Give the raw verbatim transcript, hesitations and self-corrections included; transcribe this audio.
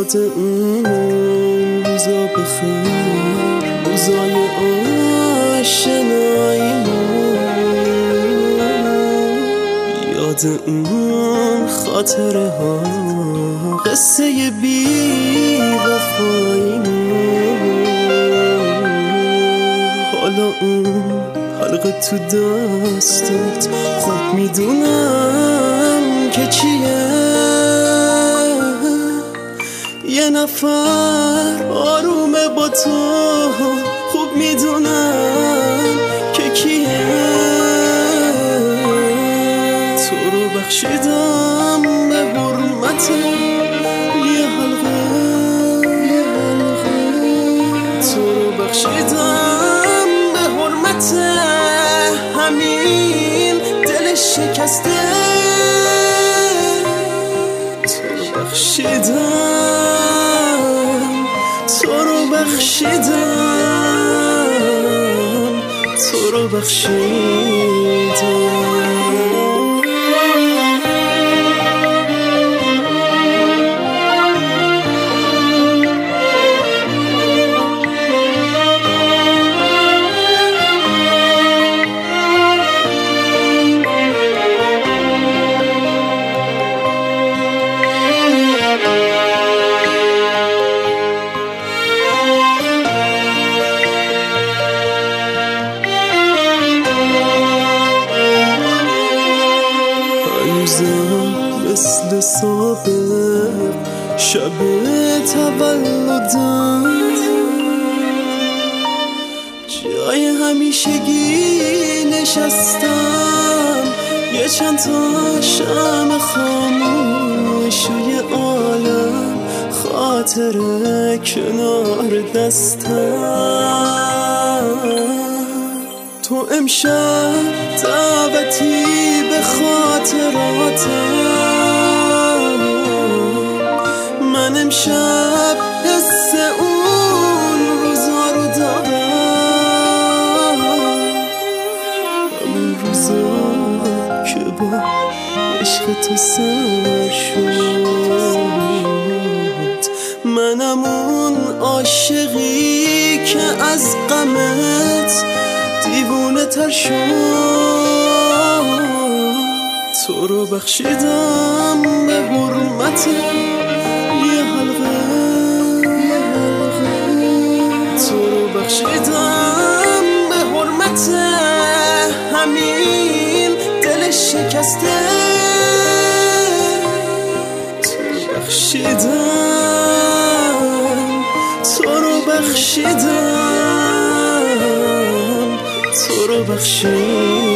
یاد اون روزا بخیر، روزای آشناییمون، یاد اون خاطره ها، قصه بی وفاییمون. حالا اون حلقه تو دستت خوب میدونم که چیه، یه نفر آرومه با تو، خوب میدونم که کیه. تو رو بخشیدم به حرمت یه حلقه، یه حلقه. تو رو بخشیدم به حرمت همین دل شکسته. تو رو بخشیدم، تو رو بخشیدم، تو رو بخشیدم. مثل سابق شب تولدم، جای همیشگی نشستم، یه چند تا شمع خاموش و یه عالم خاطره کنار دستم. تو امشب دعوتی به خاطراتم، من امشب حس اون روزا رو دارم، همون روزا که با عشق تو سر شد، منم اون عاشقی که از غمت دیوونه تر شد. تو رو بخشیدم به حرمت یه حلقه، یه حلقه. تو رو بخشیدم به حرمت همین دل شکسته. تو رو بخشیدم، تو رو بخشیدم، تو رو بخشیدم.